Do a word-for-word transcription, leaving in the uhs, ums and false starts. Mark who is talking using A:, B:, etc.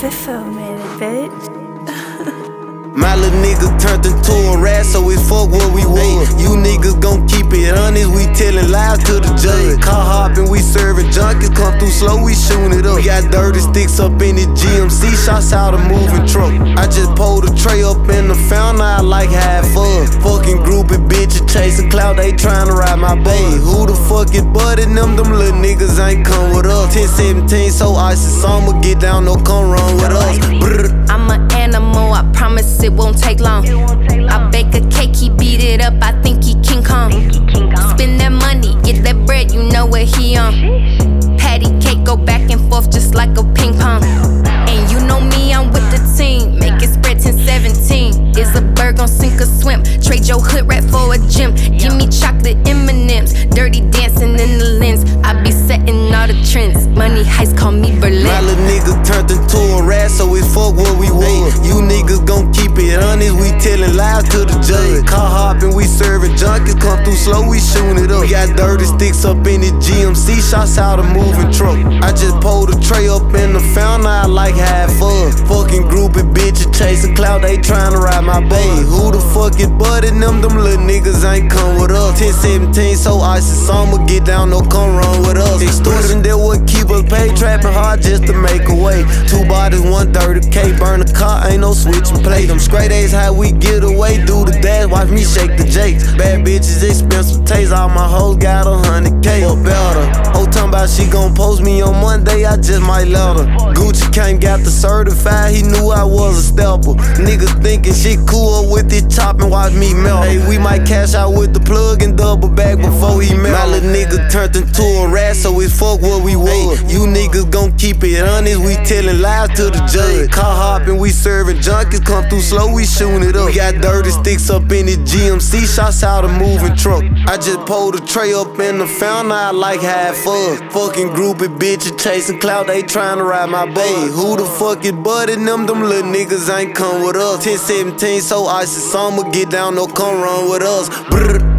A: Biffo made it, bitch.
B: My little nigga turned into a rat, so it's fuck what we was. You niggas gon' keep it honest, we tellin' lies to the judge. Car hoppin', we serving junkies, come through slow, we shootin' it up. We got dirty sticks up in the G M C, shots out a moving truck. I just pulled a tray up in the fountain, I like half of. Fucking groupie bitches chasing clout, they tryna ride my buzz. Who the fuck is budding them? Them little niggas ain't come with us. ten seventeen, so icy summer, get down, no come run with us. Brr.
C: I'm an animal, I promise it won't take long. I bake a cake, he beat it up, I think he King Kong. Spend that money, get that bread, you know what he on. Patty cake, go back and forth just like a ping pong. And you know me, I'm with the team, make it spread ten seventeen. Is a bird gon' sink or swim? Trade your hood rat for a gym. Give me chocolate M and M's, dirty dancing in the lens. I be setting all the trends, money heist call me Berlin.
B: My little nigga turned into a rat, so it's fuck what we was. You niggas gon' keep it honest, we tellin' lies to the judge. Car hoppin', we serving junkies, come through slow, we shootin' it up. We got dirty sticks up in the G M C, shots out a moving truck. I just pulled a tray up in the fountain, I like half of. Fucking groupie bitches chasing clout, they tryna ride my buzz. Who the fuck is budding them? Them little niggas ain't come with us. ten seventeen, so icy summer, get down, no come run with us. Extortion, that would keep us paid, trapping hard just to make a way. Two bodies, one thirty K, burn a car, ain't no switching play. Them straight A's, how we get away, do the dash, watch me shake the jakes. Bad bitches, expensive taste, all my hoes got a hundred K or better. Oh, talking about she gon' post me on Monday, I just might let her. Gucci came, got the certified, he knew I was a stepper. Niggas thinking shit cool with this chop and watch me melt. Hey, we might cash out with the plug and double back before he melt. My little nigga turned into a rat, so it's fuck what we was. You niggas gon' keep it honest, we tellin' lies to the judge. Car hoppin', we serving junkies, come through slow, we shootin' it up. We got dirty sticks up in the G M C, shots out a moving truck. I just pulled a tray up in the fountain, I like half of. Fucking groupie bitches chasing clout, they tryna ride my buzz. Who the fuck is budding them? Them little niggas ain't come with us. ten seventeen, so icy summer, get down, no come run with us. Brr.